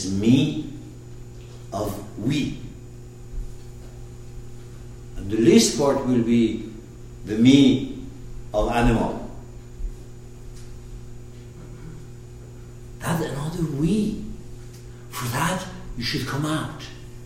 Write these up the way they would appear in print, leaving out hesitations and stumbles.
is me of we. And the least part will be the me of animal. That's another we. For that, you should come out.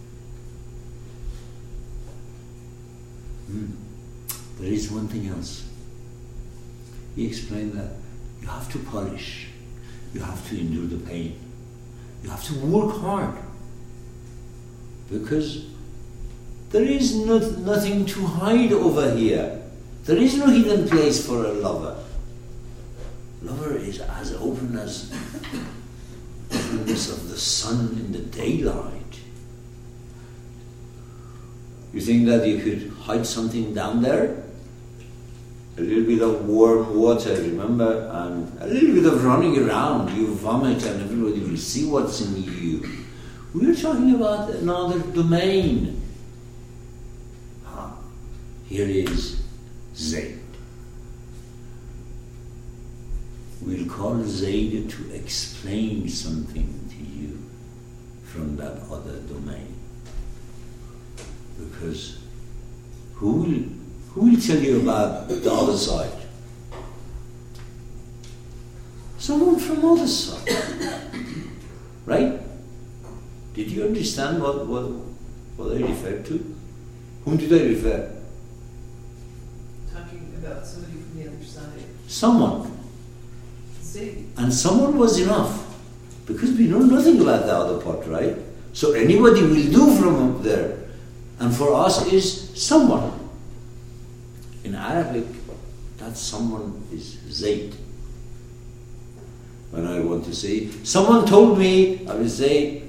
There is one thing else. He explained that you have to polish, you have to endure the pain, you have to work hard, because there is nothing to hide over here. There is no hidden place for a lover. Lover is as open as the openness of the sun in the daylight. You think that you could hide something down there? A little bit of warm water, remember? And a little bit of running around. You vomit and everybody will see what's in you. We're talking about another domain. Here is Zayd. We'll call Zayd to explain something to you from that other domain. Because who will tell you about the other side? Someone from other side. Right? Did you understand what I referred to? Whom did I refer? Talking about somebody from the other side. Someone. See? And someone was enough. Because we know nothing about the other part, right? So anybody will do from up there. And for us is someone. In Arabic, that someone is Zayd. When I want to say, someone told me, I will say,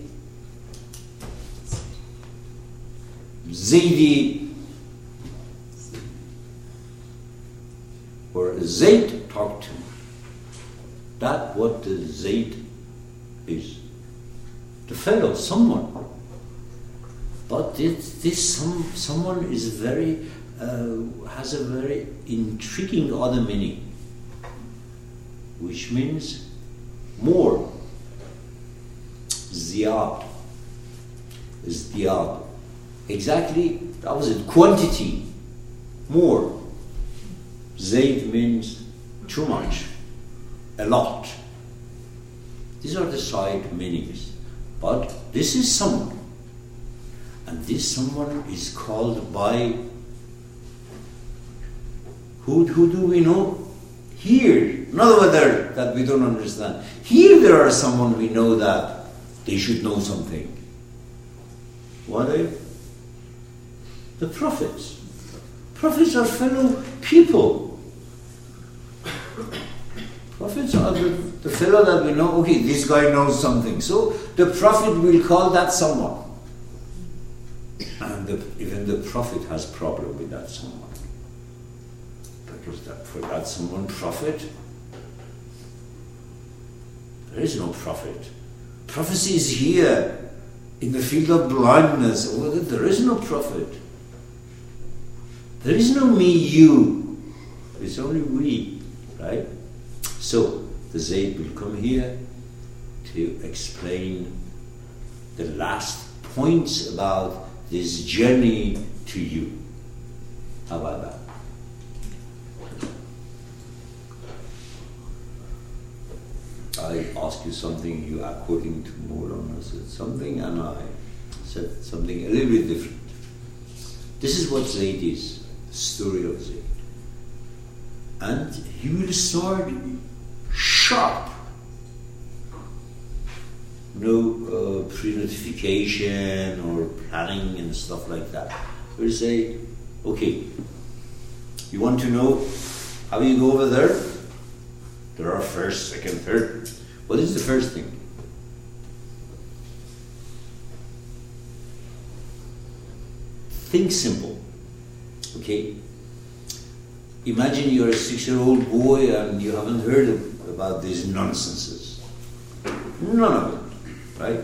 Zaydi, or Zayd talked to me. That's what the Zayd is. The fellow, someone. But this someone is very has a very intriguing other meaning, which means more. Ziyad. Ziyad. Exactly, that was it. Quantity. More. Zayd means too much. A lot. These are the side meanings. But this is someone. And this someone is called by, who do we know? Here, not over there that we don't understand. Here there are someone we know that they should know something. What are the prophets? Prophets are fellow people. Prophets are the fellow that we know, okay, this guy knows something. So the prophet will call that someone. And even the prophet has problem with that someone. Because for that someone, prophet, there is no prophet. Prophecy is here, in the field of blindness. There is no prophet. There is no me, you. It's only we, right? So, the Zayd will come here to explain the last points about this journey to you. How about that? I asked you something, you according to Maulana said something, and I said something a little bit different. This is what Zayd is, the story of Zayd. And he will start sharp. No pre-notification or planning and stuff like that. We'll say, okay, you want to know how you go over there? There are first, second, third. What is the first thing? Think simple. Okay? Imagine you're a 6-year-old boy and you haven't heard about these nonsenses. None of it, right?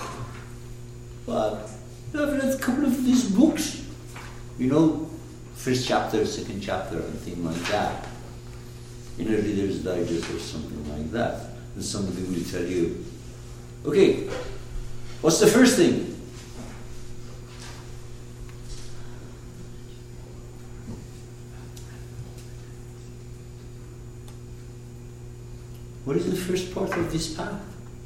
But you have read a couple of these books. You know, first chapter, second chapter, and things like that. In a Reader's Digest or something like that. And somebody will tell you, okay, What's the first thing? What is the first part of this path?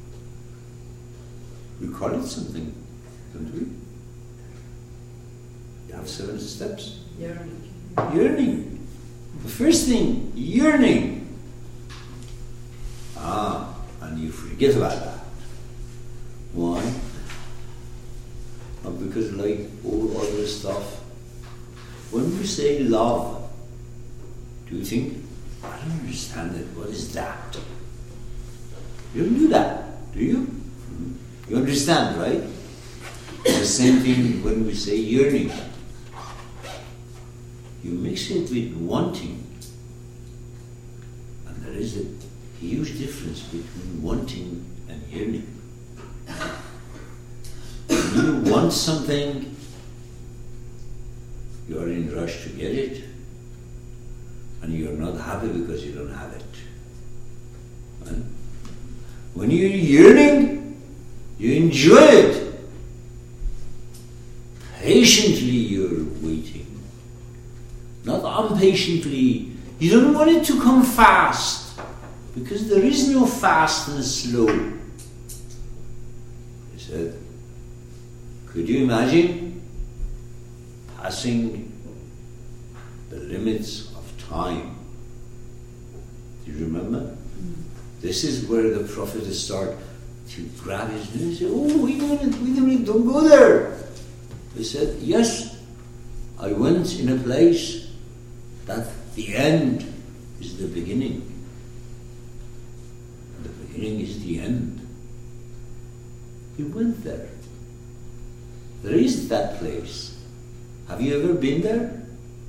We call it something, don't we? You have 7 steps. Yearning. Yearning. The first thing, yearning. And you forget about that. Why? Not because like all other stuff. When we say love, do you think, I don't understand it, what is that? You don't do that, do you? You understand, right? The same thing when we say yearning. You mix it with wanting, and there is a huge difference between wanting and yearning. When you want something, you are in a rush to get it, and you are not happy because you don't have it. Right? When you're yearning, you enjoy it. Patiently you're waiting. Not impatiently. You don't want it to come fast, because there is no fast and slow. He said, could you imagine passing the limits of time? Do you remember? This is where the Prophet started to grab his neck and say, oh, wait a minute, don't go there. He said, yes, I went in a place that the end is the beginning. The beginning is the end. He went there. There is that place. Have you ever been there?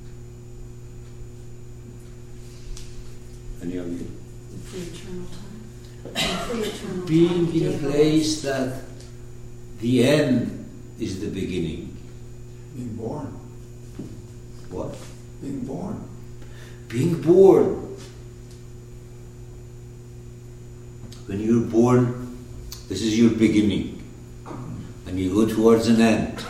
Any of you? For eternal time. For eternal Being time. in a place that the end is the beginning. Being born. What? Being born. Being born. When you're born, this is your beginning. And you go towards an end.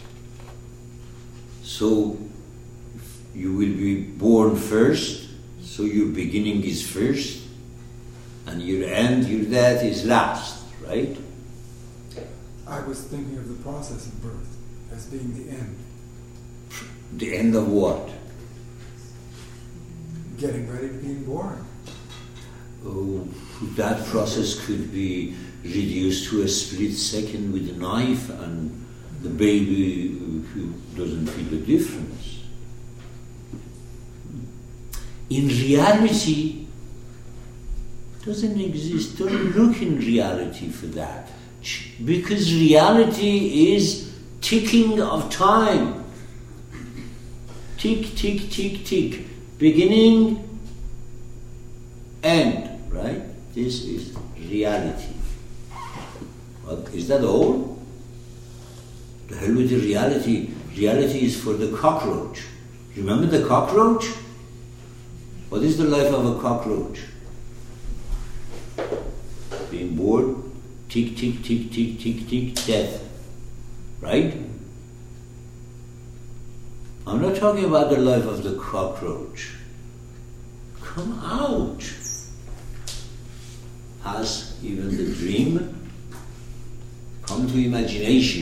So, you will be born first, so your beginning is first, and your end, your death is last, right? I was thinking of the process of birth as being the end. The end of what? Getting ready to being born. Oh, that process could be reduced to a split second with a knife, and the baby who doesn't feel the difference. In reality, doesn't exist. Don't look in reality for that, because reality is ticking of time. Tick, tick, tick, tick. Beginning, end, right? This is reality. Well, is that all? The hell with the reality. Reality is for the cockroach. Remember the cockroach? What is the life of a cockroach? Being born, tick, tick, tick, tick, tick, tick, death. Right? I'm not talking about the life of the cockroach. Come out. Has even the dream come to imagination?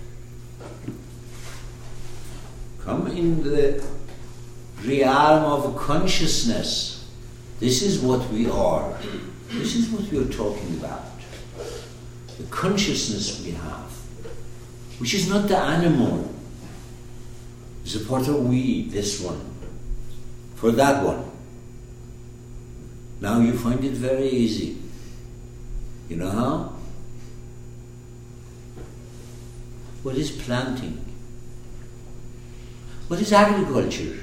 Come in the realm of consciousness. This is what we are. This is what we are talking about. The consciousness we have, which is not the animal. It's a part of we, this one, for that one. Now you find it very easy. You know how? What is planting? What is agriculture?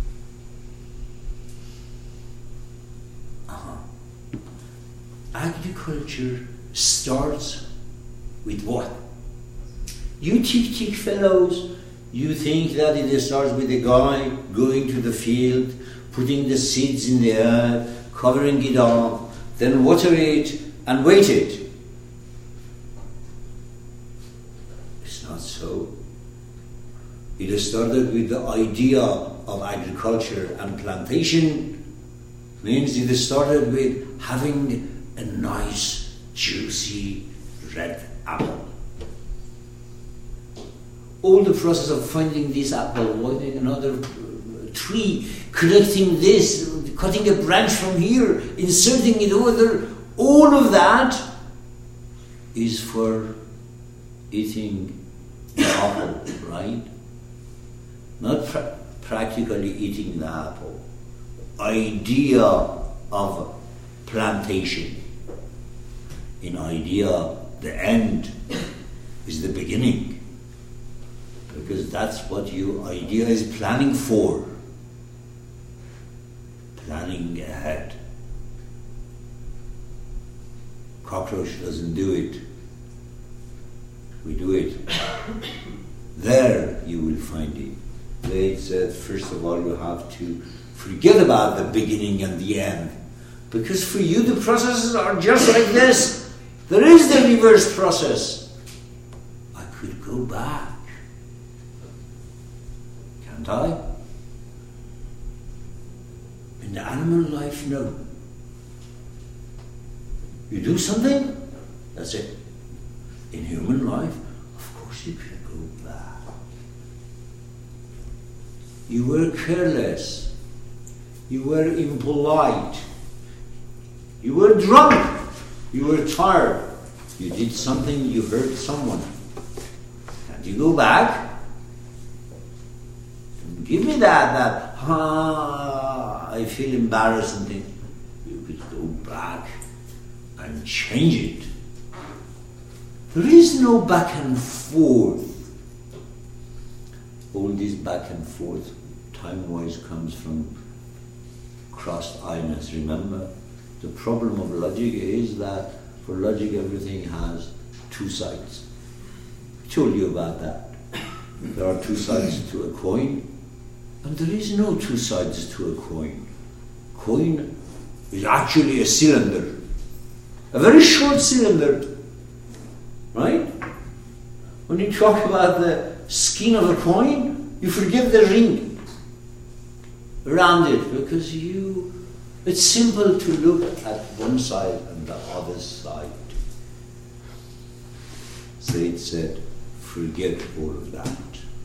Agriculture starts with what? You tick fellows, you think that it starts with a guy going to the field, putting the seeds in the earth, covering it up, then water it and wait it. It's not so. It started with the idea of agriculture and plantation. Means it started with having a nice, juicy red apple. All the process of finding this apple, finding another tree, collecting this, cutting a branch from here, inserting it over there, all of that is for eating the apple, right? Not practically eating the apple. Idea of plantation. In idea, the end is the beginning. Because that's what your idea is planning for. Planning ahead. Cockroach doesn't do it. We do it. There you will find it. They said, first of all, you have to forget about the beginning and the end. Because for you, the processes are just like this. There is the reverse process. I could go back. Can't I? In the animal life, no. You do something, that's it. In human life, of course you can go back. You were careless. You were impolite. You were drunk. You were tired. You did something, you hurt someone. Can't you go back? Don't give me that, I feel embarrassed and think. You could go back and change it. There is no back and forth. All this back and forth, time-wise, comes from crossed-eyedness. Remember, the problem of logic is that for logic everything has two sides. I told you about that. There are two sides to a coin, and there is no two sides to a coin. Coin is actually a cylinder, a very short cylinder, right? When you talk about the skin of a coin, you forget the ring around it because it's simple to look at one side and the other side. Said said, forget all of that.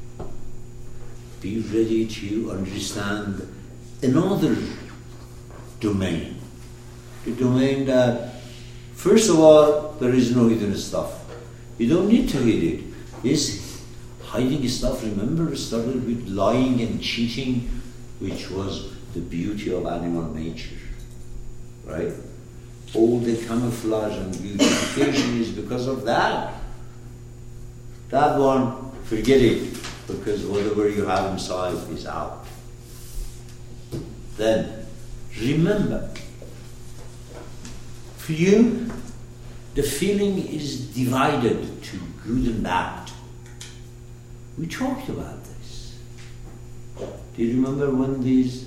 Be ready to understand another domain. The domain that, first of all, there is no hidden stuff. You don't need to hide it. This hiding stuff, remember, started with lying and cheating, which was the beauty of animal nature, right? All the camouflage and beautification is because of that. That one, forget it, because whatever you have inside is out. Then, remember, for you, the feeling is divided to good and bad. We talked about this. Do you remember when this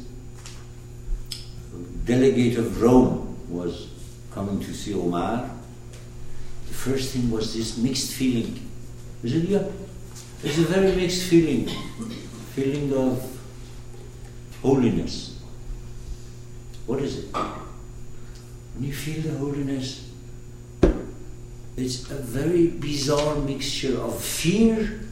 delegate of Rome was coming to see Omar? The first thing was this mixed feeling. Isn't it? It's a very mixed feeling. Feeling of holiness. What is it? When you feel the holiness, it's a very bizarre mixture of fear,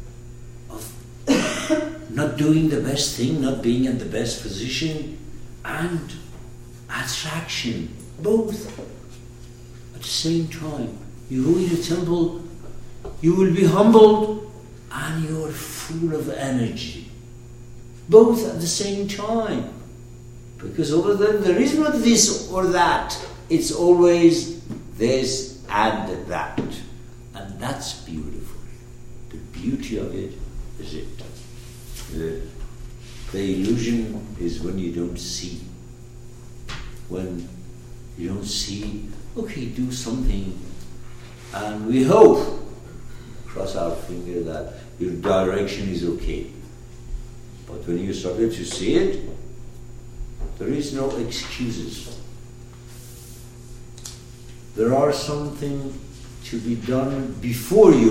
of not doing the best thing, not being in the best position, and attraction, both at the same time. You go in a temple, you will be humbled, and you are full of energy, both at the same time. Because over there is not this or that, it's always this and that. And that's beautiful. The beauty of it is it. The illusion is when you don't see. When you don't see, okay, do something, and we hope, cross our finger, that your direction is okay. But when you started to see it, there is no excuses. There are something to be done before you